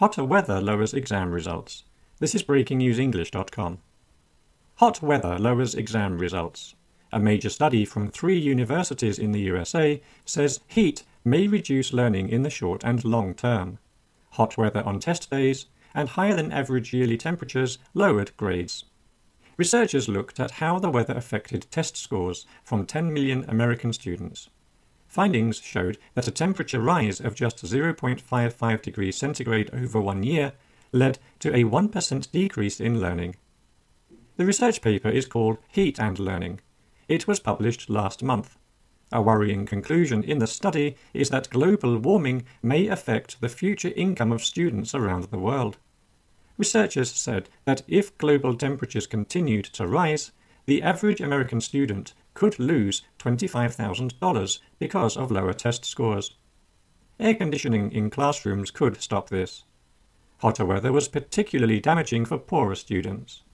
Hotter weather lowers exam results. This is breakingnewsenglish.com. Hot weather lowers exam results. A major study from 3 universities in the USA says heat may reduce learning in the short and long term. Hot weather on test days and higher than average yearly temperatures lowered grades. Researchers looked at how the weather affected test scores from 10 million American students. Findings showed that a temperature rise of just 0.55 degrees centigrade over 1 year led to a 1% decrease in learning. The research paper is called Heat and Learning. It was published last month. A worrying conclusion in the study is that global warming may affect the future income of students around the world. Researchers said that if global temperatures continued to rise, the average American student could lose $25,000 because of lower test scores. Air conditioning in classrooms could stop this. Hotter weather was particularly damaging for poorer students.